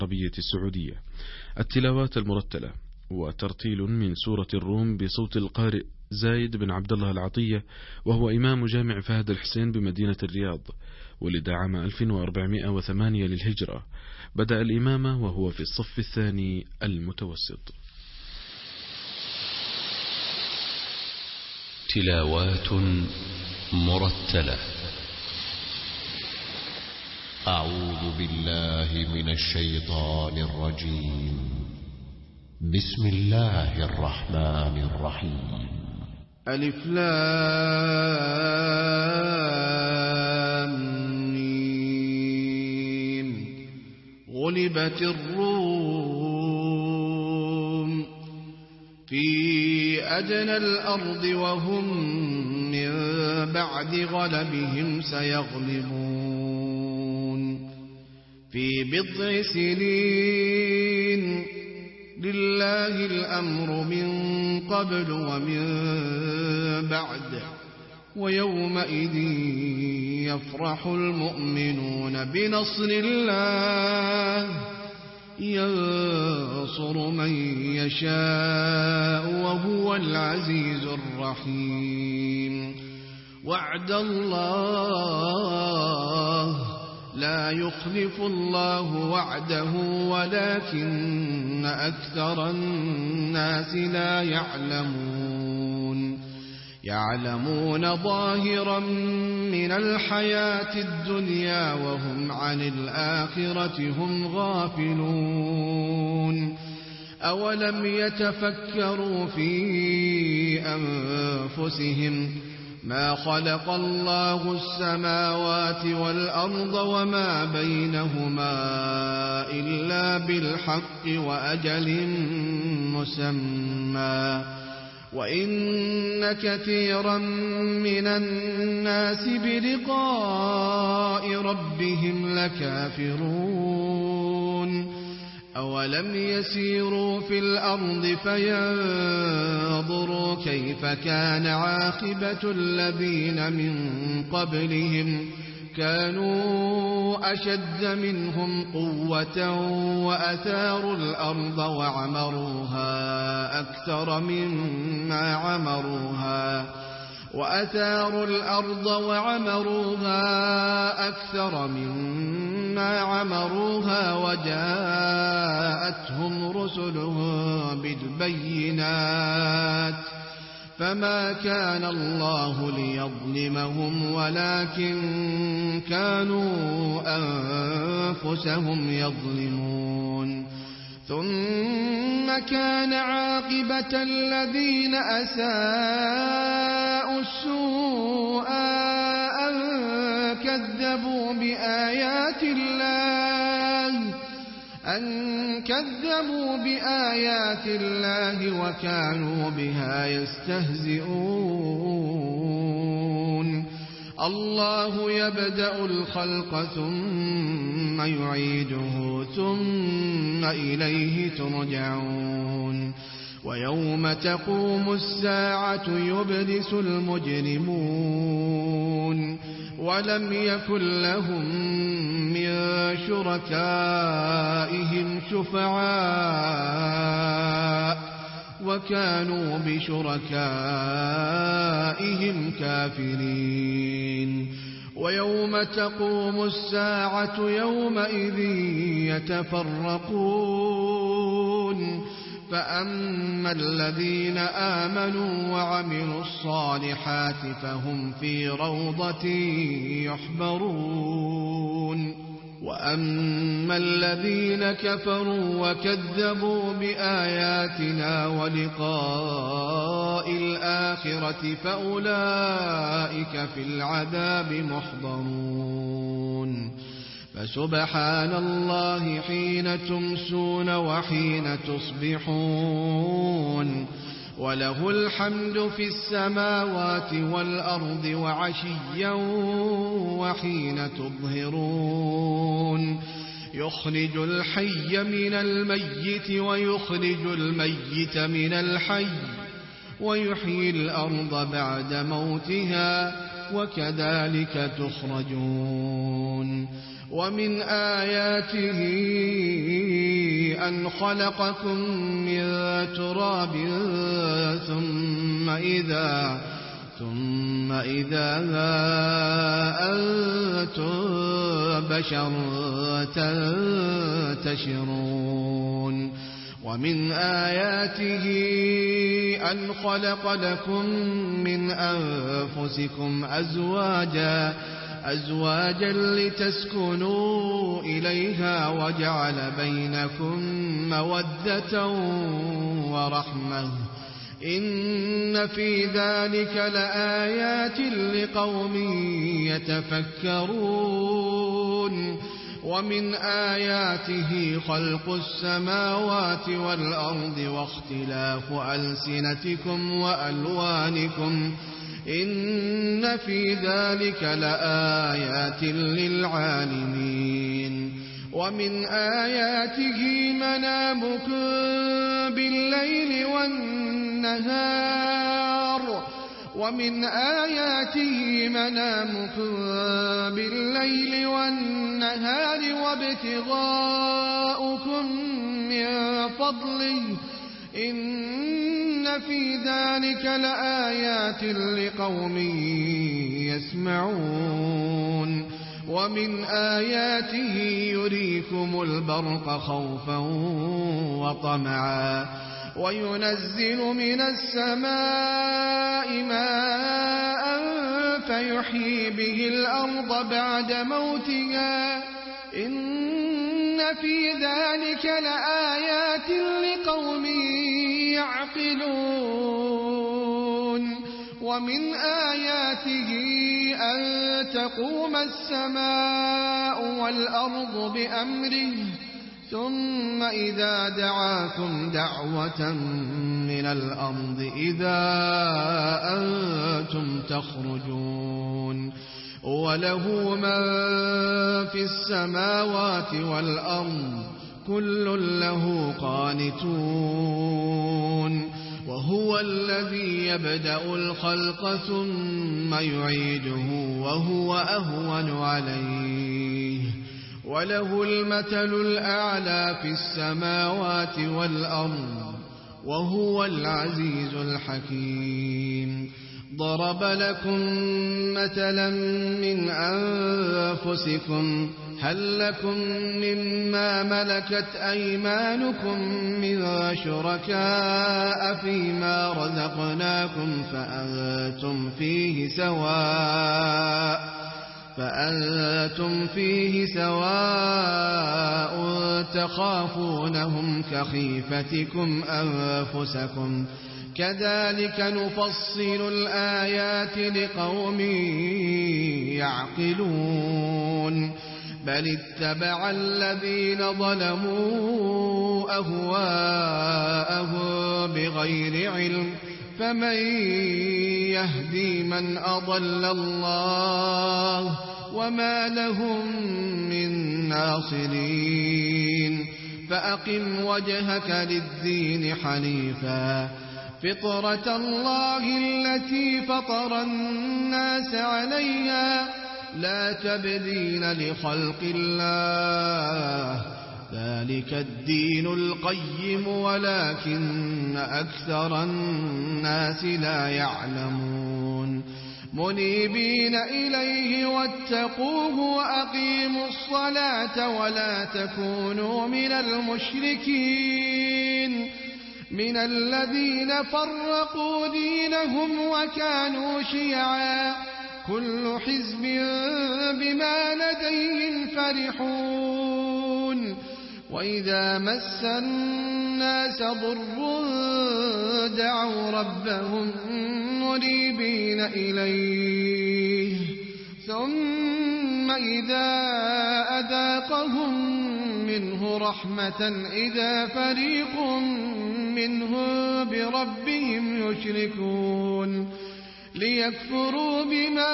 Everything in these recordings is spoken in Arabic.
العربية السعودية. التلاوات المرتلة وترتيل من سورة الروم بصوت القارئ زايد بن عبد الله العطية، وهو إمام جامع فهد الحسين بمدينة الرياض، ولد عام 1408 للهجرة. بدأ الإمامة وهو في الصف الثاني المتوسط. تلاوات مرتلة. أعوذ بالله من الشيطان الرجيم. بسم الله الرحمن الرحيم. ألف لام ميم. غلبت الروم في أدنى الأرض وهم من بعد غلبهم سيغلبون في بضع سنين. لله الأمر من قبل ومن بعد، ويومئذ يفرح المؤمنون بنصر الله، ينصر من يشاء وهو العزيز الرحيم. وعد الله لا يخلف الله وعده ولكن أكثر الناس لا يعلمون ظاهرا من الحياة الدنيا وهم عن الآخرة هم غافلون. أولم يتفكروا في أنفسهم ما خلق الله السماوات والأرض وما بينهما إلا بالحق وأجل مسمى، وإن كثيرا من الناس بلقاء ربهم لكافرون. أولم يسيروا في الأرض فينظروا كيف كان عاقبة الذين من قبلهم، كانوا أشد منهم قوة وأثاروا الأرض وعمروها أكثر مما عمروها وجاءتهم رسلهم بالبينات، فما كان الله ليظلمهم ولكن كانوا أنفسهم يظلمون. ثم كان عاقبة الذين أساءوا السوء أن كذبوا بآيات الله وكانوا بها يستهزئون. الله يبدأ الخلق ثم يعيده ثم إليه ترجعون. ويوم تقوم الساعة يبلس المجرمون ولم يكن لهم من شركائهم شفعاء وكانوا بشركائهم كافرين. ويوم تقوم الساعة يومئذ يتفرقون، فأما الذين آمنوا وعملوا الصالحات فهم في روضة يحبرون، وأما الذين كفروا وكذبوا بآياتنا ولقاء الآخرة فأولئك في العذاب محضرون. فسبحان الله حين تمسون وحين تصبحون، وله الحمد في السماوات والأرض وعشيا وحين تظهرون. يخرج الحي من الميت ويخرج الميت من الحي ويحيي الأرض بعد موتها وكذلك تخرجون. ومن آياته أن خلقكم من تراب ثم إذا أنتم بشر تنتشرون ومن آياته أن خلق لكم من أنفسكم أزواجا لتسكنوا إليها وجعل بينكم مودة ورحمة إن في ذلك لآيات لقوم يتفكرون ومن آياته خلق السماوات والأرض واختلاف ألسنتكم وألوانكم إن في ذلك لآيات للعالمين ومن آياته منامكم بالليل والنهار وابتغاؤكم من فضله إن في ذلك لآيات لقوم يسمعون ومن آياته يريكم البرق خوفا وطمعا وينزل من السماء ماء فيحيي به الأرض بعد موتها إن في ذلك لآيات لقوم يعقلون ومن آياته أن تقوم السماء والأرض بأمره ثم إذا دعاكم دعوة من الأرض إذا أنتم تخرجون وله من في السماوات والأرض كل له قانتون وهو الذي يبدأ الخلق ثم يعيده وهو أهون عليه وله المثل الأعلى في السماوات والأرض وهو العزيز الحكيم ضرب لكم مثلا من أنفسكم هل لكم مما ملكت أيمانكم من شركاء فيما رزقناكم فأنتم فيه سواء تخافونهم كخيفتكم أنفسكم كذلك نفصل الآيات لقوم يعقلون بل اتبع الذين ظلموا أهواءهم بغير علم فمن يهدي من أضل الله وما لهم من ناصرين فأقم وجهك للدين حنيفا فطرة الله التي فطر الناس عليها لا تبديل لخلق الله ذلك الدين القيم ولكن أكثر الناس لا يعلمون منيبين إليه واتقوه وأقيموا الصلاة ولا تكونوا من المشركين من الذين فرقوا دينهم وكانوا شيعا كل حزب بما لديهم فرحون وإذا مس الناس ضر دعوا ربهم منيبين إليه ثم إذا أذاقهم منه رحمة إذا فريق منهم بربهم يشركون ليكفروا بما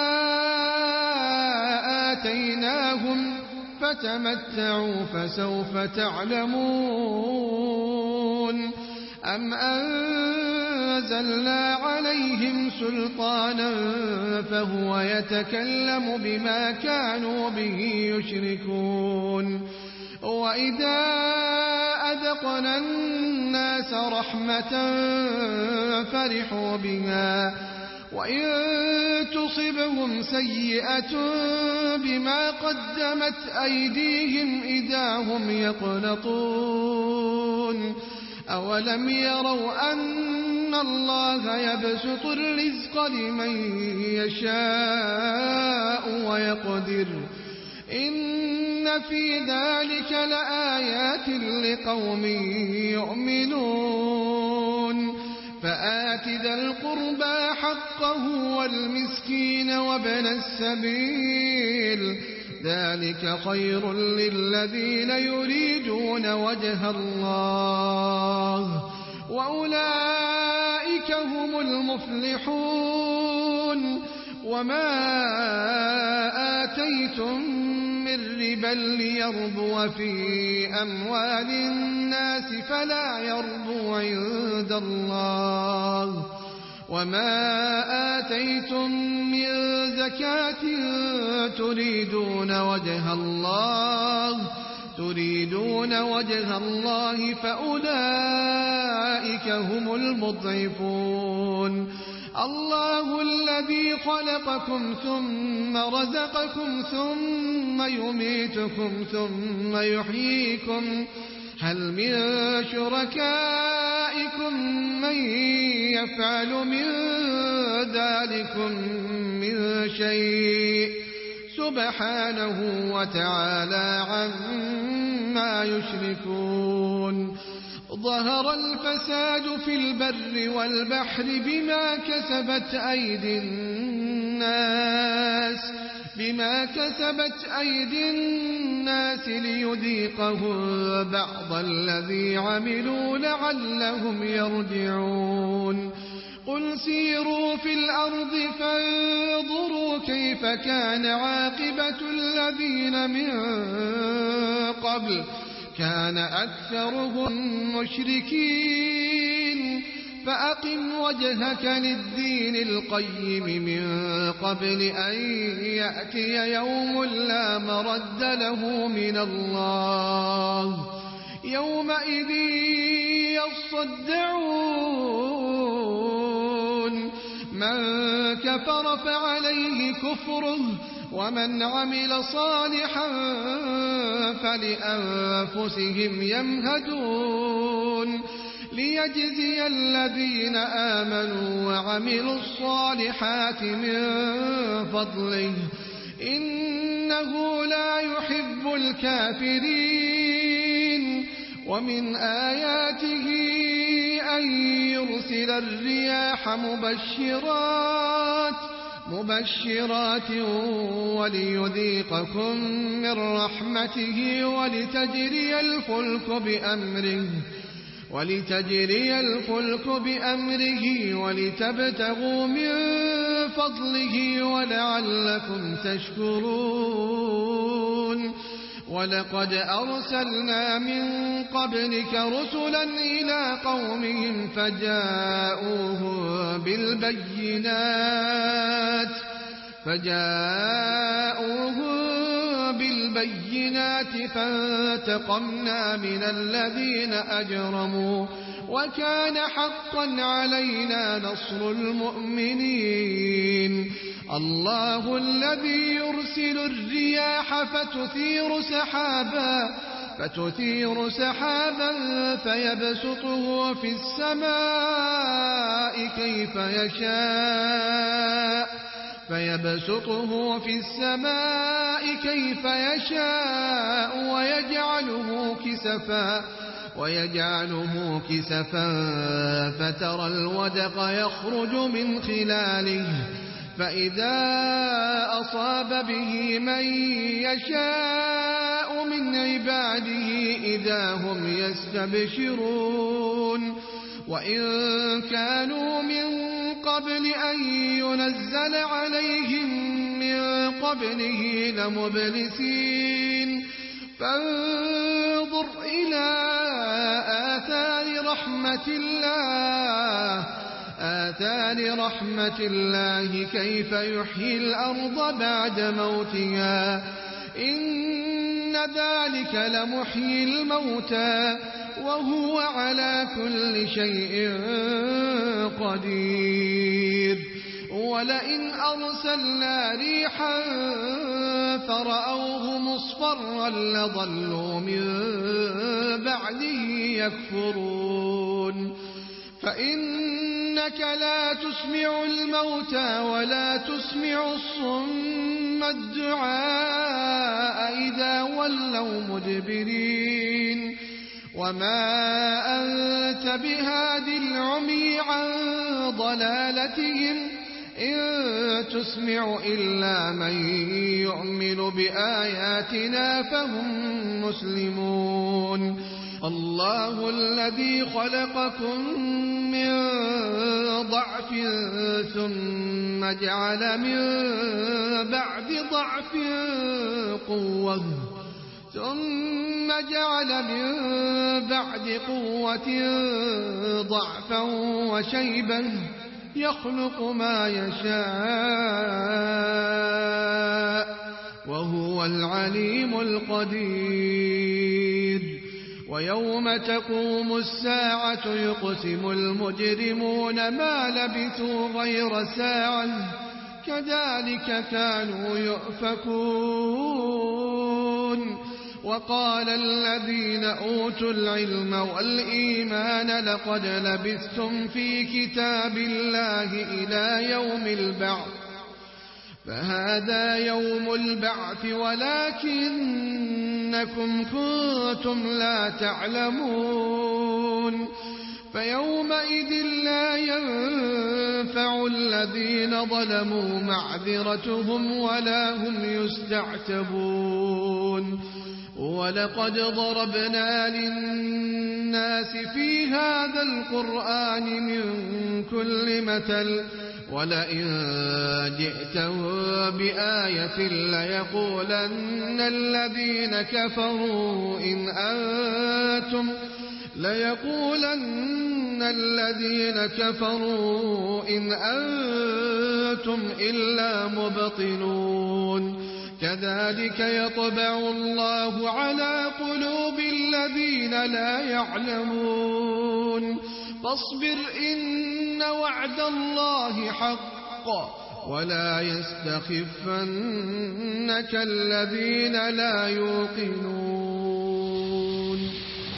آتيناهم فتمتعوا فسوف تعلمون أم نزلنا عليهم سلطانا فهو يتكلم بما كانوا به يشركون وإذا أذقنا الناس رحمة فرحوا بها وإن تصبهم سيئة بما قدمت أيديهم إذا هم يقنطون أولم يروا أن الله يبسط الرزق لمن يشاء ويقدر إن في ذلك لآيات لقوم يؤمنون فآت ذا القربى حقه والمسكين وابن السبيل ذلك خير للذين يريدون وجه الله وأولئك هم المفلحون وما آتيتم من ربا ليربو في أموال الناس فلا يربو عند الله وما آتيتم من زكاة تريدون وجه الله فأولئك هم المضعفون الله الذي خلقكم ثم رزقكم ثم يميتكم ثم يحييكم هل من شركائكم من يفعل من ذلكم من شيء سبحانه وتعالى عما يشركون ظهر الفساد في البر والبحر بما كسبت أيدي الناس ليذيقهم بعض الذي عملوا لعلهم يرجعون قل سيروا في الأرض فانظروا كيف كان عاقبة الذين من قبل كان أكثرهم مشركين فأقم وجهك للدين القيم من قبل أن يأتي يوم لا مرد له من الله يومئذ يصدعون من كفر فعليه كفره ومن عمل صالحا فلأنفسهم يمهدون ليجزي الذين آمنوا وعملوا الصالحات من فضله إنه لا يحب الكافرين ومن آياته أن يرسل الرياح مبشرات وليذيقكم من رحمته ولتجري الفلك بأمره ولتبتغوا من فضله ولعلكم تشكرون ولقد أرسلنا من قبلك رسلا إلى قومهم فجاءوهم بالبينات فانتقمنا من الذين أجرموا وكان حقا علينا نصر المؤمنين الله الذي يرسل الرياح فتثير سحابا فيبسطه في السماء كيف يشاء ويجعله كسفا فترى الودق يخرج من خلاله فإذا أصاب به من يشاء من عباده إذا هم يستبشرون وإن كانوا من قبل أن ينزل عليهم من قبله لمبلسين فانظر إلى آثار رحمة الله آتان رحمة الله كيف يحيي الأرض بعد موتها إن ذلك لمحيي الموتى وهو على كل شيء قدير ولئن أرسلنا ريحا فرأوه مصفرا لظلوا من بعده يكفرون فإنك لا تسمع الموتى ولا تسمع الصم الدعاء إذا ولوا مدبرين وما أنت بهاد العمي عن ضلالتهم إن تسمع إلا من يؤمن بآياتنا فهم مسلمون الله الذي خلقكم من ضعف ثم جعل من بعد ضعف قوة ثم جعل من بعد قوة ضعفا وشيبا يخلق ما يشاء وهو العليم القدير ويوم تقوم الساعة يقسم المجرمون ما لبثوا غير ساعة كذلك كانوا يؤفكون وقال الذين أوتوا العلم والإيمان لقد لبثتم في كتاب الله إلى يوم البعث فهذا يوم البعث ولكنكم كنتم لا تعلمون فيومئذ لا ينفع الذين ظلموا معذرتهم ولا هم يستعتبون ولقد ضربنا للناس في هذا القرآن من كل مثل ولئن جئتهم بآية ليقولن الذين كفروا إن أنتم إلا مبطلون كذلك يطبع الله على قلوب الذين لا يعلمون فاصبر إن وعد الله حق ولا يستخفنك الذين لا يوقنون.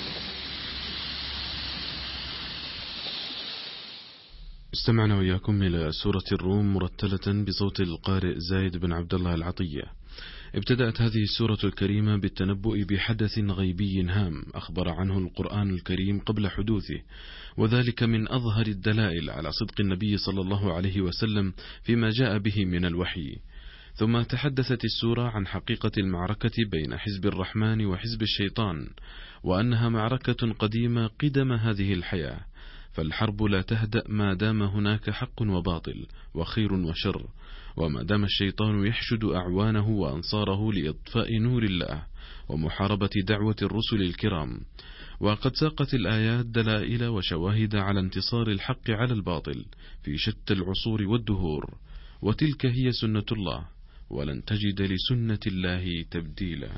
استمعنا وإياكم إلى سورة الروم مرتلة بصوت القارئ زايد بن عبد الله العطية. ابتدأت هذه السورة الكريمة بالتنبؤ بحدث غيبي هام أخبر عنه القرآن الكريم قبل حدوثه، وذلك من أظهر الدلائل على صدق النبي صلى الله عليه وسلم فيما جاء به من الوحي. ثم تحدثت السورة عن حقيقة المعركة بين حزب الرحمن وحزب الشيطان، وأنها معركة قديمة قدم هذه الحياة، فالحرب لا تهدأ ما دام هناك حق وباطل وخير وشر، وما دام الشيطان يحشد أعوانه وأنصاره لإطفاء نور الله ومحاربة دعوة الرسل الكرام. وقد ساقت الآيات دلائل وشواهد على انتصار الحق على الباطل في شتى العصور والدهور، وتلك هي سنة الله، ولن تجد لسنة الله تبديلا.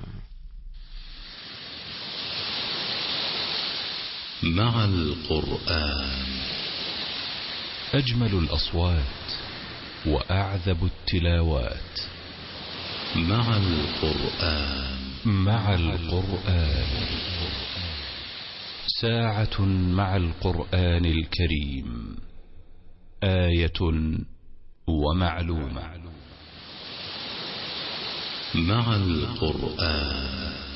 مع القرآن أجمل الأصوات وأعذب التلاوات. مع القرآن مع القرآن ساعة مع القرآن الكريم، آية ومعلومة. مع القرآن